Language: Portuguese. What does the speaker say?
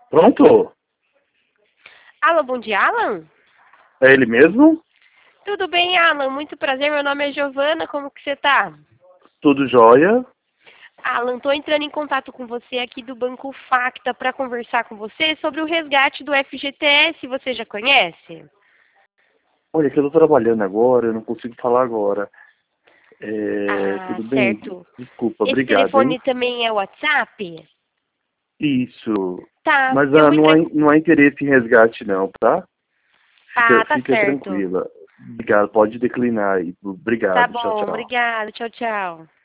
Pronto? Alô, bom dia, Alan? É ele mesmo? Tudo bem, Alan? Muito prazer, meu nome é Giovana, como que você tá? Tudo jóia? Alan, tô entrando em contato com você aqui do Banco Facta para conversar com você sobre o resgate do FGTS, você já conhece? Olha, que eu tô trabalhando agora, eu não consigo falar agora. Ah, Tudo bem? certo. Desculpa, Esse obrigado, hein? telefone também é WhatsApp? Isso. Tá, Mas eu vou entrar... não há interesse em resgate não, tá? Ah, tá Fica certo. tranquila. Obrigado, pode declinar aí. Tá Obrigado, tchau, bom, tchau. obrigada, tchau, tchau.